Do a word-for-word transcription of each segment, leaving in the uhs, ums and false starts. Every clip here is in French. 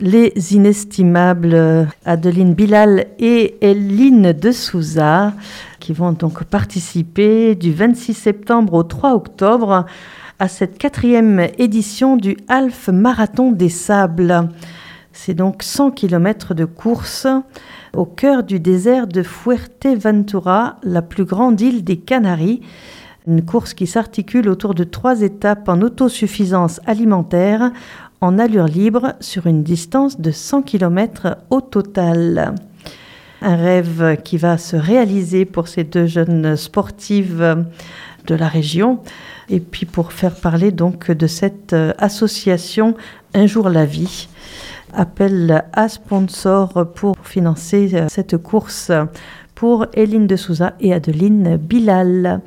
Les inestimables Adeline Bilal et Eline de Souza qui vont donc participer du vingt-six septembre au trois octobre à cette quatrième édition du Half Marathon des Sables. C'est donc cent kilomètres de course au cœur du désert de Fuerteventura, la plus grande île des Canaries. Une course qui s'articule autour de trois étapes en autosuffisance alimentaire, en allure libre, sur une distance de cent kilomètres au total. Un rêve qui va se réaliser pour ces deux jeunes sportives de la région. Et puis pour faire parler donc de cette association Un jour la vie, appel à sponsors pour financer cette course pour Eline de Souza et Adeline Bilal.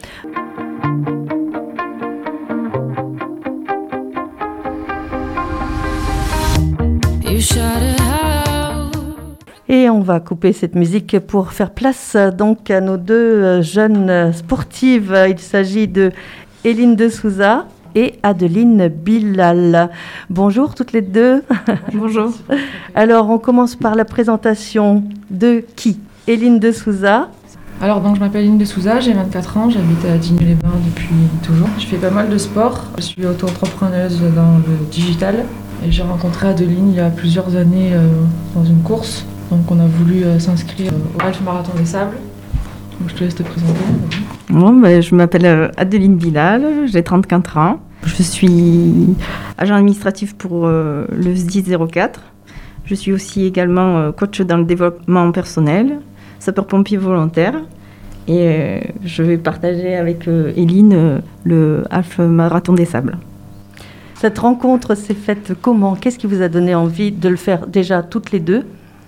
Et on va couper cette musique pour faire place donc à nos deux jeunes sportives. Il s'agit de Eline de Souza et Adeline Bilal. Bonjour toutes les deux. Bonjour. Alors on commence par la présentation de qui ? Eline de Souza. Alors donc je m'appelle Eline de Souza, j'ai vingt-quatre ans, j'habite à Digne-les-Bains depuis toujours. Je fais pas mal de sport, je suis auto-entrepreneuse dans le digital et j'ai rencontré Adeline il y a plusieurs années euh, dans une course. Donc on a voulu euh, s'inscrire au Half Marathon des Sables. Donc je te laisse te présenter. Bon, ben, je m'appelle Adeline Bilal, j'ai trente-quatre ans. Je suis agent administratif pour euh, le S D I zéro quatre. Je suis aussi également euh, coach dans le développement personnel, sapeur-pompier volontaire. Et euh, je vais partager avec euh, Eline euh, le Half Marathon des Sables. Cette rencontre s'est faite comment ? Qu'est-ce qui vous a donné envie de le faire déjà toutes les deux ?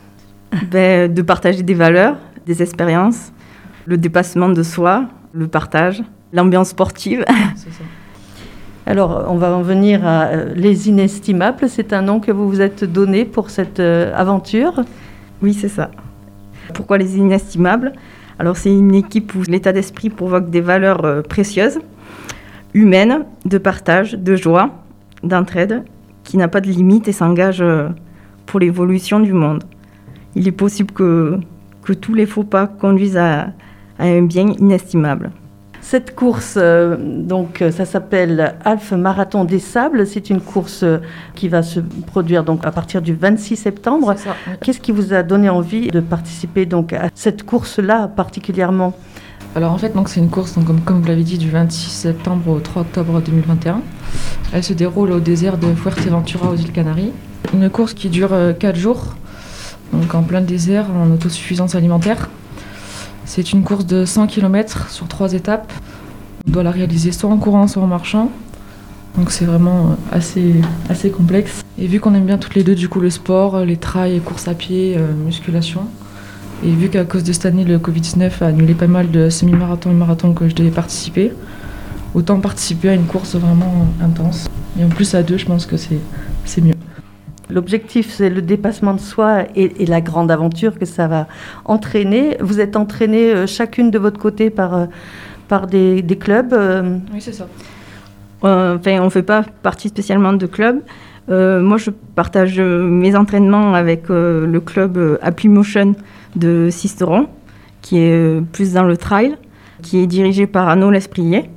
ben, De partager des valeurs, des expériences, le dépassement de soi, le partage, l'ambiance sportive. C'est ça. Alors, on va en venir à euh, Les Inestimables. C'est un nom que vous vous êtes donné pour cette euh, aventure ? Oui, c'est ça. Pourquoi Les Inestimables ? Alors, c'est une équipe où l'état d'esprit provoque des valeurs euh, précieuses, humaines, de partage, de joie, d'entraide, qui n'a pas de limite et s'engage euh, pour l'évolution du monde. Il est possible que, que tous les faux pas conduisent à, à un bien inestimable. Cette course, euh, donc, ça s'appelle Half Marathon des Sables. C'est une course euh, qui va se produire donc, à partir du vingt-six septembre. C'est ça, oui. Qu'est-ce qui vous a donné envie de participer donc, à cette course-là particulièrement ? Alors en fait, donc, c'est une course, donc, comme, comme vous l'avez dit, du vingt-six septembre au trois octobre deux mille vingt et un. Elle se déroule au désert de Fuerteventura aux îles Canaries. Une course qui dure euh, quatre jours, donc en plein désert, en autosuffisance alimentaire. C'est une course de cent kilomètres sur trois étapes. On doit la réaliser soit en courant, soit en marchant. Donc c'est vraiment assez, assez complexe. Et vu qu'on aime bien toutes les deux du coup le sport, les trails, course à pied, euh, musculation, et vu qu'à cause de cette année le covid dix-neuf a annulé pas mal de semi-marathons et marathons que je devais participer, autant participer à une course vraiment intense. Et en plus à deux, je pense que c'est, c'est mieux. L'objectif, c'est le dépassement de soi et, et la grande aventure que ça va entraîner. Vous êtes entraînées euh, chacune de votre côté par, euh, par des, des clubs euh... Oui, c'est ça. Euh, enfin, on ne fait pas partie spécialement de club. Euh, moi, je partage mes entraînements avec euh, le club euh, Applimotion de Sisteron, qui est euh, plus dans le trail, qui est dirigé par Arnaud Lesprier,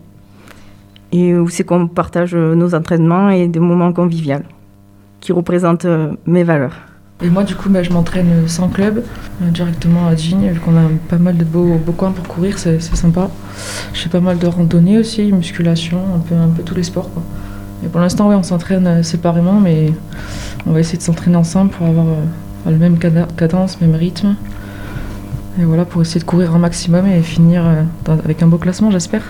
et où c'est qu'on partage euh, nos entraînements et des moments conviviaux qui représentent euh, mes valeurs. Et moi, du coup, bah, je m'entraîne sans club, euh, directement à Digne, vu qu'on a pas mal de beaux, beaux coins pour courir, c'est, c'est sympa. Je fais pas mal de randonnées aussi, musculation, un peu, un peu tous les sports, quoi. Et pour l'instant, ouais, on s'entraîne euh, séparément, mais on va essayer de s'entraîner ensemble pour avoir euh, le même cada- cadence, même rythme. Et voilà, pour essayer de courir un maximum et finir euh, dans, avec un beau classement, j'espère.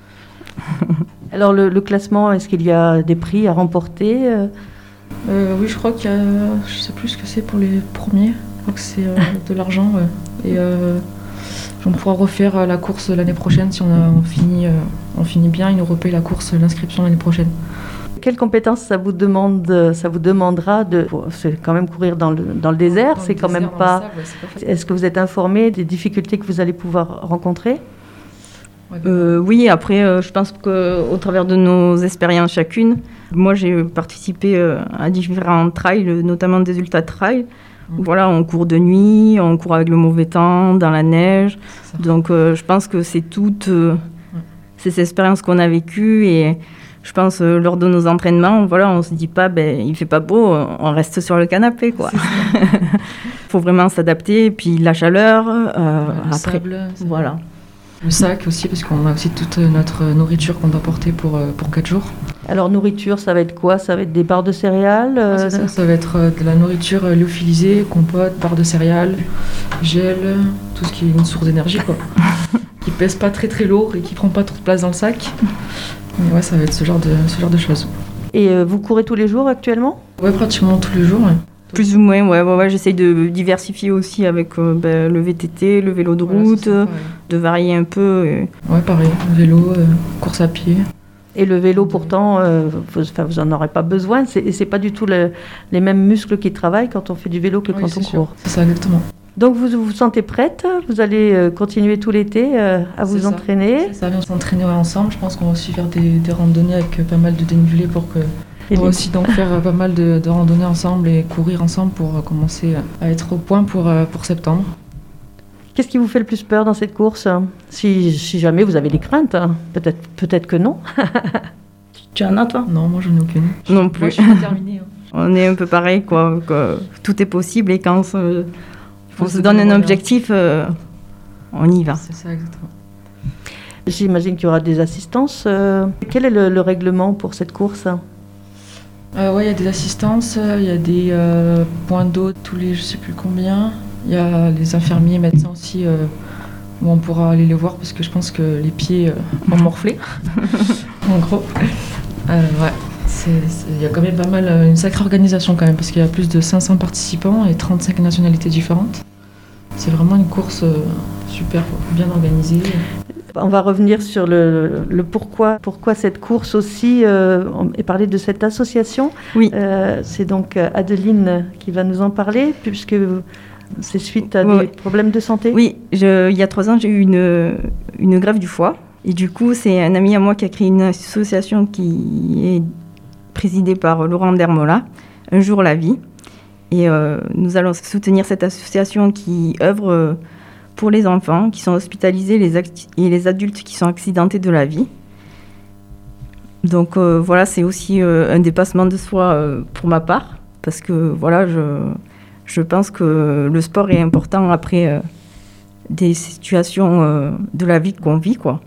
Alors, le, le classement, est-ce qu'il y a des prix à remporter euh Euh, oui, je crois qu'il y a, je sais plus ce que c'est pour les premiers. Je crois que c'est euh, de l'argent. Ouais. Et euh, on pourra refaire euh, la course l'année prochaine si on, a, on, finit, euh, on finit bien. Ils nous repayent la course, l'inscription l'année prochaine. Quelles compétences ça vous demande, ça vous demandera de, c'est quand même courir dans le, dans le désert, Dans c'est le quand désert, même dans pas. le sable, ouais, c'est pas facile. Est-ce que vous êtes informé des difficultés que vous allez pouvoir rencontrer ? Euh, oui, après, euh, je pense qu'au travers de nos expériences chacune, moi j'ai participé euh, à différents trails, notamment des ultra trails. Mmh. Voilà, on court de nuit, on court avec le mauvais temps, dans la neige. Donc euh, je pense que c'est toutes euh, mmh. ces expériences qu'on a vécues et je pense euh, lors de nos entraînements, voilà, on se dit pas, ben il fait pas beau, on reste sur le canapé, quoi. Faut vraiment s'adapter. Et puis la chaleur, euh, ouais, le après, sable, voilà. Le sac aussi, parce qu'on a aussi toute notre nourriture qu'on doit porter pour, pour quatre jours. Alors, nourriture, ça va être quoi? Ça va être des barres de céréales euh... ouais, ça, ça va être de la nourriture lyophilisée, compote, barres de céréales, gel, tout ce qui est une source d'énergie, quoi. Qui pèse pas très très lourd et qui prend pas trop de place dans le sac. Mais ouais, ça va être ce genre de, ce genre de choses. Et euh, vous courez tous les jours actuellement? Ouais, pratiquement tous les jours, ouais. Plus ou moins, ouais, ouais, ouais, j'essaye de diversifier aussi avec euh, ben, le V T T, le vélo de route, voilà, ça, de varier un peu. Et... Ouais, pareil, vélo, euh, course à pied. Et le vélo, pourtant, euh, vous, vous en aurez pas besoin, c'est, c'est pas du tout le, les mêmes muscles qui travaillent quand on fait du vélo que oui, quand c'est on sûr. court. C'est ça, exactement. Donc vous vous sentez prête? Vous allez euh, continuer tout l'été euh, à vous c'est entraîner? Ça. C'est ça, on va s'entraîner ensemble. Je pense qu'on va aussi faire des, des randonnées avec euh, pas mal de dénivelé pour que... On va aussi donc faire pas mal de, de randonnées ensemble et courir ensemble pour commencer à être au point pour, pour septembre. Qu'est-ce qui vous fait le plus peur dans cette course? Si, si jamais vous avez des craintes, hein. peut-être, peut-être que non. Tu en as, toi? Non, moi j'en ai aucune. Non plus. Moi, je suis déterminée. Hein. On est un peu pareil, quoi. Que tout est possible et quand on se, on se donne un moyen. objectif, euh, on y va. C'est ça, exactement. J'imagine qu'il y aura des assistances. Euh, quel est le, le règlement pour cette course? Euh, ouais, il y a des assistances, il y a des euh, points d'eau tous les je sais plus combien. Il y a les infirmiers, médecins aussi, euh, où on pourra aller les voir parce que je pense que les pieds euh, vont morfler. En gros. Euh, ouais, il y a quand même pas mal, une sacrée organisation quand même, parce qu'il y a plus de cinq cents participants et trente-cinq nationalités différentes. C'est vraiment une course euh, super, bien organisée. On va revenir sur le, le pourquoi, pourquoi cette course aussi, euh, et parler de cette association. Oui. Euh, c'est donc Adeline qui va nous en parler, puisque c'est suite à oui. des problèmes de santé. Oui, je, il y a trois ans, j'ai eu une, une greffe du foie. Et du coup, c'est un ami à moi qui a créé une association qui est présidée par Laurent Dermola, Un jour la vie. Et euh, nous allons soutenir cette association qui œuvre... Euh, pour les enfants qui sont hospitalisés les acti- et les adultes qui sont accidentés de la vie. Donc euh, voilà, c'est aussi euh, un dépassement de soi euh, pour ma part, parce que voilà, je, je pense que le sport est important après euh, des situations euh, de la vie qu'on vit, quoi.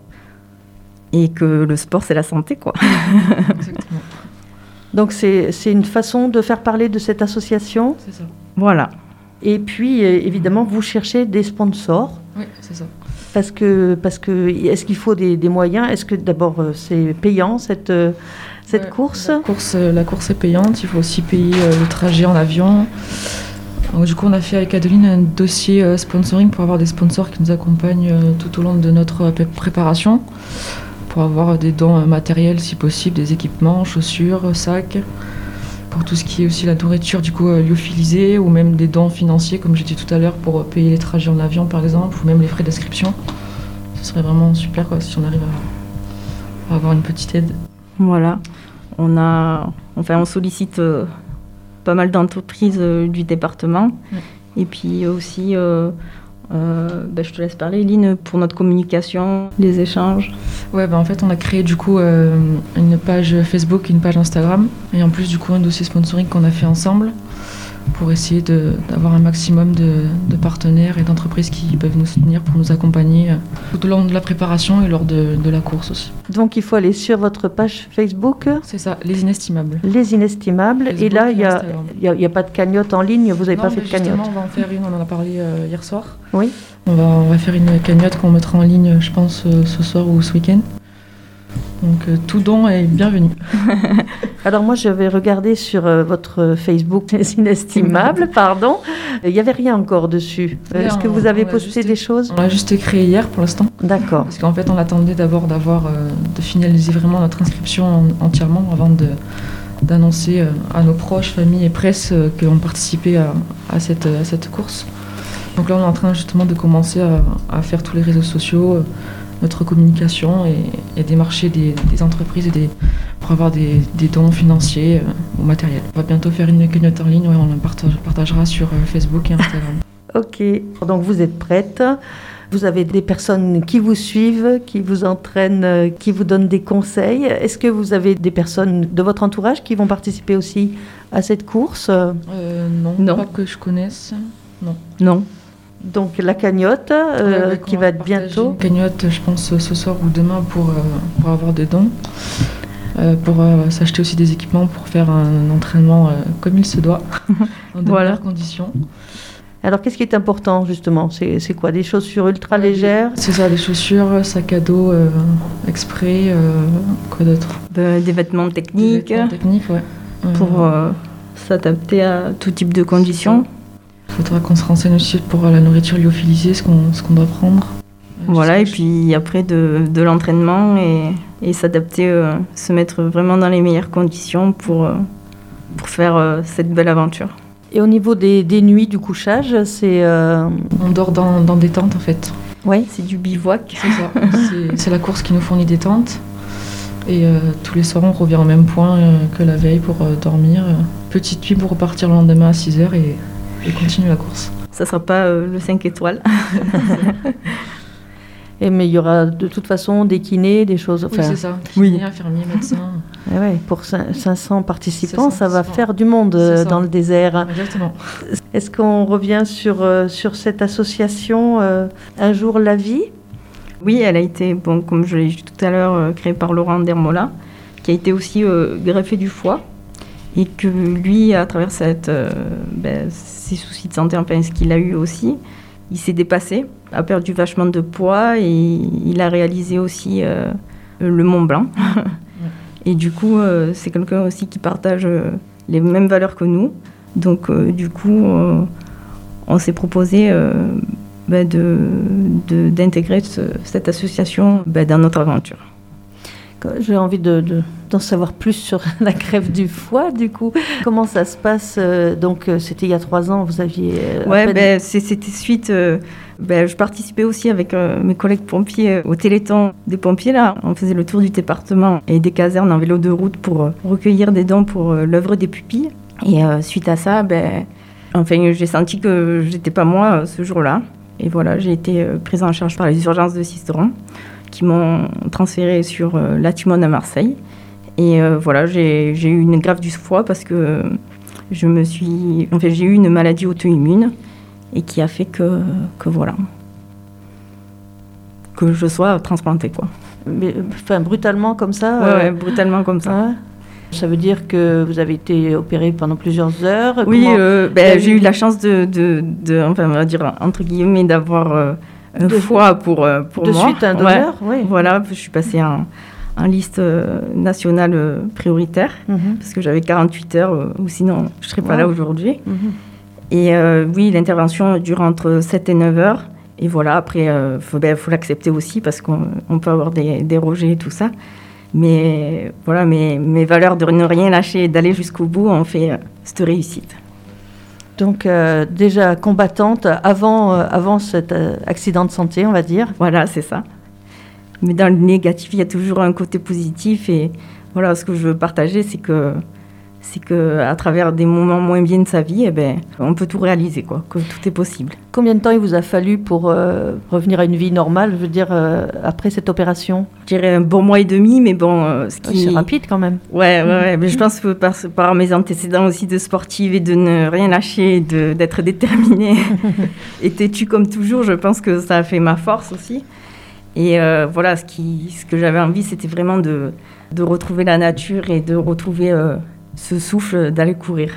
Et que le sport, c'est la santé, quoi. Exactement. Donc c'est, c'est une façon de faire parler de cette association. C'est ça. Voilà. Et puis, euh, évidemment, vous cherchez des sponsors. Oui, c'est ça. Parce que, parce que est-ce qu'il faut des, des moyens? Est-ce que d'abord, euh, c'est payant, cette, euh, cette ouais, course la course euh, La course est payante. Il faut aussi payer euh, le trajet en avion. Donc, du coup, on a fait avec Adeline un dossier euh, sponsoring pour avoir des sponsors qui nous accompagnent euh, tout au long de notre euh, préparation. Pour avoir des dons euh, matériels, si possible, des équipements, chaussures, sacs. Pour tout ce qui est aussi la nourriture du coup euh, lyophilisée ou même des dons financiers comme j'ai dit tout à l'heure pour euh, payer les trajets en avion par exemple ou même les frais d'inscription. Ce serait vraiment super quoi, si on arrive à, à avoir une petite aide. Voilà, on a, enfin on sollicite euh, pas mal d'entreprises euh, du département ouais. Et puis aussi, euh, euh, ben, je te laisse parler Eline, pour notre communication, les échanges. Ouais, bah en fait, on a créé du coup euh, une page Facebook, une page Instagram, et en plus du coup un dossier sponsoring qu'on a fait ensemble pour essayer de, d'avoir un maximum de, de partenaires et d'entreprises qui peuvent nous soutenir pour nous accompagner tout au long de la préparation et lors de, de la course aussi. Donc il faut aller sur votre page Facebook. C'est ça, Les Inestimables. Les Inestimables. Facebook et là, il n'y a, a, a pas de cagnotte en ligne, vous n'avez pas fait de cagnotte? On va en faire une, on en a parlé euh, hier soir. Oui. On va, on va faire une cagnotte qu'on mettra en ligne, je pense, euh, ce soir ou ce week-end. Donc euh, tout don est bienvenu. Alors moi je vais regarder sur euh, votre Facebook Les Inestimables, pardon. Il n'y avait rien encore dessus. Euh, Est-ce on, que vous avez posté juste, des choses? On l'a juste créé hier pour l'instant. D'accord. Parce qu'en fait on attendait d'abord d'avoir, euh, de finaliser vraiment notre inscription en, entièrement avant de, d'annoncer euh, à nos proches, familles et presse euh, qu'on participait à, à, cette, à cette course. Donc là on est en train justement de commencer à, à faire tous les réseaux sociaux, notre communication et, et démarcher des, des entreprises et des, pour avoir des, des dons financiers euh, ou matériels. On va bientôt faire une cagnotte en ligne, ouais, on la partage, partagera sur euh, Facebook et Instagram. Ok, donc vous êtes prête. Vous avez des personnes qui vous suivent, qui vous entraînent, qui vous donnent des conseils. Est-ce que vous avez des personnes de votre entourage qui vont participer aussi à cette course ? euh, non, non, pas que je connaisse. Non. Non. Donc la cagnotte euh, ouais, qui va être bientôt. Une cagnotte, je pense, ce soir ou demain pour, euh, pour avoir des dons. Euh, pour euh, s'acheter aussi des équipements pour faire un entraînement euh, comme il se doit, dans de voilà. meilleures conditions. Alors, qu'est-ce qui est important, justement ? C'est, c'est quoi ? Des chaussures ultra légères ? C'est ça, des chaussures, sac à dos euh, exprès, euh, quoi d'autre ? De, des vêtements techniques. Des vêtements techniques, ouais. Pour euh, s'adapter à tout type de conditions. Il faudra qu'on se renseigne aussi pour la nourriture lyophilisée, ce qu'on, ce qu'on doit prendre. Voilà, et puis après de, de l'entraînement et, et s'adapter, euh, se mettre vraiment dans les meilleures conditions pour, euh, pour faire euh, cette belle aventure. Et au niveau des, des nuits du couchage, c'est... Euh... On dort dans, dans des tentes en fait. Oui, c'est du bivouac. C'est ça, c'est, c'est la course qui nous fournit des tentes. Et euh, tous les soirs on revient au même point euh, que la veille pour euh, dormir. Petite nuit pour repartir le lendemain à six heures et, et continuer la course. Ça ne sera pas euh, le cinq étoiles. Et mais il y aura de toute façon des kinés, des choses... Enfin, oui, c'est ça. Oui. Kiné, infirmier, médecin. Et ouais, pour cinq cents participants, cinq cents ça va participants. faire du monde euh, dans le désert. Exactement. Est-ce qu'on revient sur, euh, sur cette association euh, Un jour la vie ? Oui, elle a été, bon, comme je l'ai dit tout à l'heure, euh, créée par Laurent Dermola, qui a été aussi euh, greffé du foie. Et que lui, à travers cette, euh, ben, ses soucis de santé, enfin ce qu'il a eu aussi, il s'est dépassé, a perdu vachement de poids et il a réalisé aussi euh, le Mont Blanc. Ouais. Et du coup, euh, c'est quelqu'un aussi qui partage euh, les mêmes valeurs que nous. Donc, euh, du coup, euh, on s'est proposé euh, ben de, de, d'intégrer ce, cette association ben, dans notre aventure. J'ai envie de, de, d'en savoir plus sur la greffe du foie, du coup. Comment ça se passe euh, Donc, euh, c'était il y a trois ans, vous aviez... Euh, ouais, ben, c'est, c'était suite... Euh, ben, je participais aussi avec euh, mes collègues pompiers euh, au Téléthon des pompiers, là. On faisait le tour du département et des casernes en vélo de route pour euh, recueillir des dons pour euh, l'œuvre des pupilles. Et euh, suite à ça, ben, enfin, j'ai senti que j'étais pas moi euh, ce jour-là. Et voilà, j'ai été euh, prise en charge par les urgences de Sisteron, qui m'ont transférée sur euh, la Timone à Marseille. Et euh, voilà, j'ai, j'ai eu une greffe du foie parce que je me suis, enfin, j'ai eu une maladie auto-immune et qui a fait que, que voilà, que je sois transplantée, quoi. Mais, enfin, brutalement comme ça Ouais, euh... ouais, brutalement comme ça. Ouais. Ça veut dire que vous avez été opérée pendant plusieurs heures. Oui, Comment... euh, ben, j'ai eu la chance de, de, de, enfin, on va dire entre guillemets, d'avoir euh, un de, foie pour, pour de moi. De suite un donneur, ouais. Oui. Voilà, je suis passée en, en liste euh, nationale euh, prioritaire, mm-hmm. parce que j'avais quarante-huit heures, euh, ou sinon je ne serais pas ouais. là aujourd'hui. Mm-hmm. Et euh, oui, l'intervention dure entre sept et neuf heures. Et voilà, après, il euh, faut, ben, faut l'accepter aussi, parce qu'on on peut avoir des, des rejets et tout ça. Mais voilà, mes, mes valeurs de ne rien lâcher et d'aller jusqu'au bout ont fait euh, cette réussite. Donc euh, déjà combattante avant, euh, avant cet euh, accident de santé, on va dire. Voilà, c'est ça. Mais dans le négatif, il y a toujours un côté positif. Et voilà, ce que je veux partager, c'est que, c'est qu'à travers des moments moins bien de sa vie, eh ben, on peut tout réaliser, quoi, que tout est possible. Combien de temps il vous a fallu pour euh, revenir à une vie normale, je veux dire, euh, après cette opération ? Je dirais un bon mois et demi, mais bon... Euh, ce qui... C'est rapide quand même. Ouais, ouais, ouais. Mais je pense que par, par mes antécédents aussi de sportive et de ne rien lâcher, de, d'être déterminée et têtue comme toujours, je pense que ça a fait ma force aussi. Et euh, voilà, ce, qui, ce que j'avais envie, c'était vraiment de, de retrouver la nature et de retrouver euh, ce souffle d'aller courir.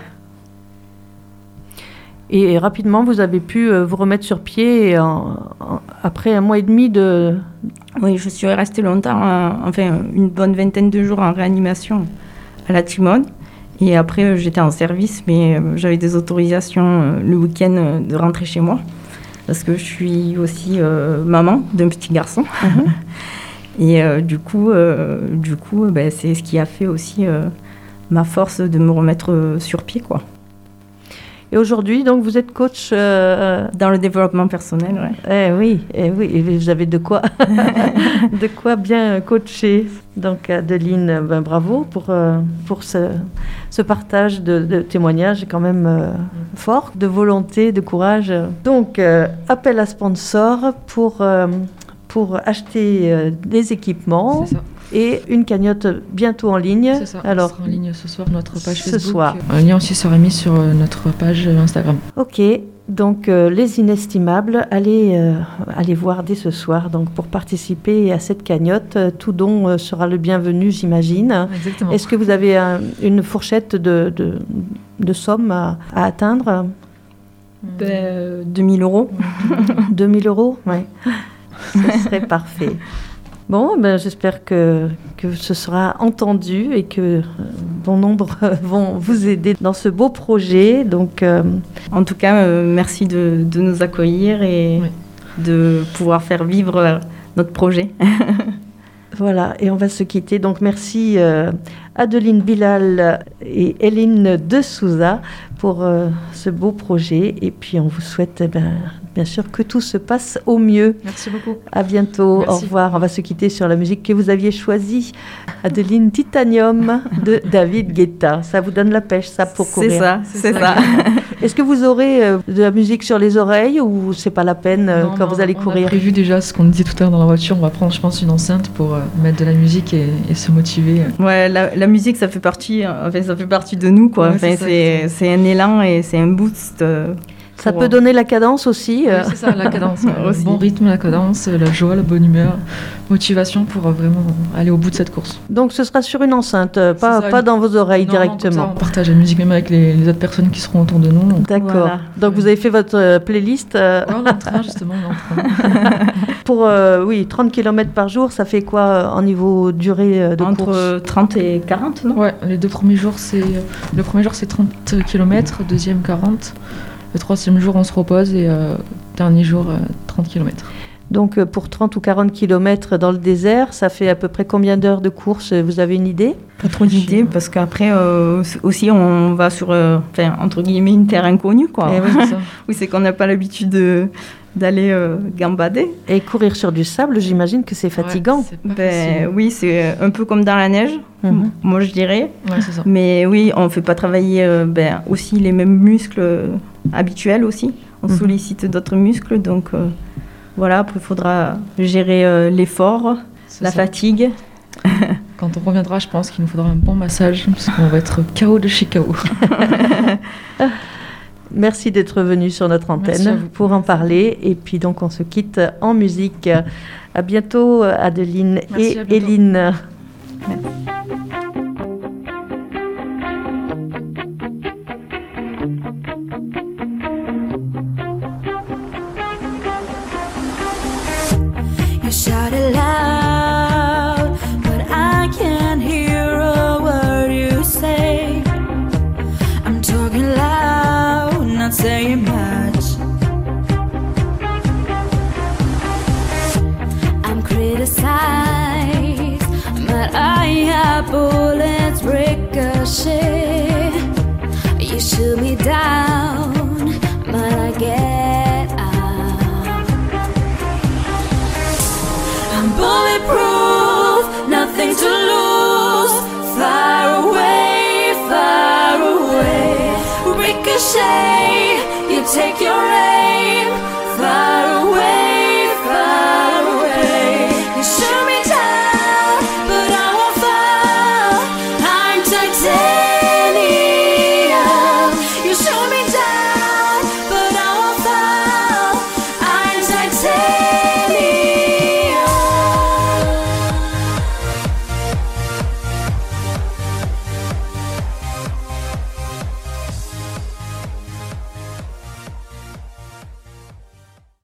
Et rapidement, vous avez pu euh, vous remettre sur pied en, en, après un mois et demi de... Oui, je suis restée longtemps, hein, enfin une bonne vingtaine de jours en réanimation à la Timone. Et après, euh, j'étais en service, mais euh, j'avais des autorisations euh, le week-end euh, de rentrer chez moi. Parce que je suis aussi euh, maman d'un petit garçon. Mm-hmm. Et euh, du coup, euh, du coup ben, c'est ce qui a fait aussi euh, ma force de me remettre euh, sur pied, quoi. Et aujourd'hui, donc, vous êtes coach euh, dans le développement personnel, ouais. Eh oui, eh oui, et vous avez de quoi, de quoi bien coacher. Donc, Adeline, ben, bravo pour, euh, pour ce, ce partage de, de témoignages quand même euh, fort, de volonté, de courage. Donc, euh, appel à sponsor pour, euh, pour acheter euh, des équipements. C'est ça. Et une cagnotte bientôt en ligne. C'est ça, alors, on sera en ligne ce soir, notre page ce Facebook. Soir. Un lien aussi sera mis sur notre page Instagram. Ok, donc euh, les inestimables, allez, euh, allez voir dès ce soir donc, pour participer à cette cagnotte. Tout don euh, sera le bienvenu, j'imagine. Exactement. Est-ce que vous avez un, une fourchette de, de, de somme à, à atteindre? Ben, euh, deux mille euros. deux mille euros, oui. Ce serait parfait. Bon, ben, j'espère que, que ce sera entendu et que euh, bon nombre euh, vont vous aider dans ce beau projet. Donc, euh, en tout cas, euh, merci de, de nous accueillir et oui. de pouvoir faire vivre euh, notre projet. Voilà, et on va se quitter. Donc, merci euh, Adeline Bilal et Hélène de Souza pour euh, ce beau projet. Et puis, on vous souhaite, eh ben, bien sûr, que tout se passe au mieux. Merci beaucoup. À bientôt. Merci. Au revoir. On va se quitter sur la musique que vous aviez choisie. Adeline, Titanium de David Guetta. Ça vous donne la pêche, ça, pour courir. C'est ça, c'est, c'est ça. ça. Est-ce que vous aurez euh, de la musique sur les oreilles ou c'est pas la peine euh, non, quand non, vous allez on courir? On a prévu déjà ce qu'on disait tout à l'heure dans la voiture. On va prendre, je pense, une enceinte pour euh, mettre de la musique et, et se motiver. Ouais, la, la musique, ça fait partie, enfin, ça fait partie de nous, quoi. Ouais, enfin, c'est, ça, c'est, c'est un élan et c'est un boost. Euh, Ça peut donner la cadence aussi. Oui, c'est ça, la cadence. Le bon rythme, la cadence, la joie, la bonne humeur, motivation pour vraiment aller au bout de cette course. Donc ce sera sur une enceinte, pas, ça, pas dans vos oreilles non, directement. Non, ça, on partage la musique même avec les, les autres personnes qui seront autour de nous. Donc. D'accord. Voilà. Donc vous avez fait votre euh, playlist euh... ouais, on est en train, justement, on est en train. Pour euh, oui, trente kilomètres par jour, ça fait quoi euh, en niveau durée euh, de Entre course? Entre trente et quarante, non? Ouais, les deux premiers jours, c'est, le premier jour c'est trente kilomètres, le deuxième quarante. Le troisième jour, on se repose et euh, dernier jour, euh, trente kilomètres. Donc, euh, pour trente ou quarante kilomètres dans le désert, ça fait à peu près combien d'heures de course? Vous avez une idée? Pas trop d'idées, parce qu'après, euh, aussi, on va sur, euh, enfin, entre guillemets, une terre inconnue, quoi. Et oui, c'est ça. Oui, c'est qu'on n'a pas l'habitude de, d'aller euh, gambader. Et courir sur du sable, j'imagine que c'est fatigant. Ouais, c'est ben, oui, c'est un peu comme dans la neige, mm-hmm. moi, je dirais. Ouais, c'est ça. Mais oui, on ne fait pas travailler euh, ben, aussi les mêmes muscles euh, habituels aussi. On mm-hmm. sollicite d'autres muscles, donc... Euh, Voilà, après, il faudra gérer euh, l'effort, c'est la ça. fatigue. Quand on reviendra, je pense qu'il nous faudra un bon massage, parce qu'on va être K O de chez K O. Merci d'être venu sur notre antenne pour en parler. Et puis, donc, on se quitte en musique. À bientôt, Adeline Merci, et Hélène. Merci. Shout it loud, but I can't hear a word you say. I'm talking loud, not saying much. I'm criticized, but I have bullets ricochet. You shoot me down, but I get up. I'm bulletproof, nothing to lose. Far away, far away. Ricochet, you take your